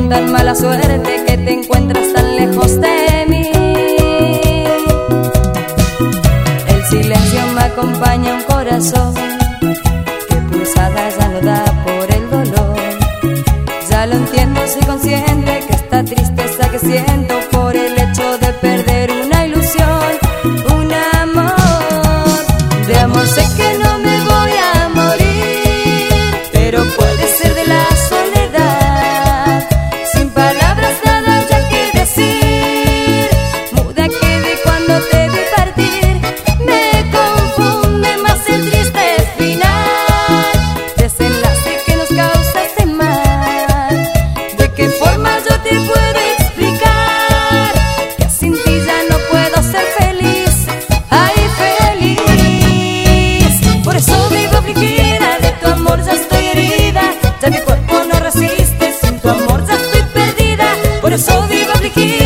tan mala suerte que te encuentras tan lejos de mí. El silencio me acompaña, un corazón que pulsadas ya no da por el dolor. Ya lo entiendo, soy consciente que esta tristeza que siento por el hecho de perder una ilusión, un amor. De amor sé que no me voy a morir, pero puede ser de la soledad. Sin palabras nada ya que decir, muda quedé cuando te vi partir. Me confunde más el triste final, desenlace que nos causa este mal. ¿De qué forma yo te puedo explicar que sin ti ya no puedo ser feliz? Ay, feliz. Por eso vivo afligida, de tu amor ya estoy herida. Ya mi cuerpo no resiste, sin tu amor ya estoy perdida. Por eso vivo afligida.